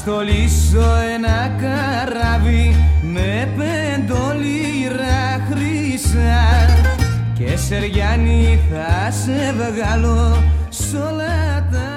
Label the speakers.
Speaker 1: στολίσω ένα καράβι με 5 λίρα χρυσά και Σεριάννη θα σε βγάλω σ' όλα τα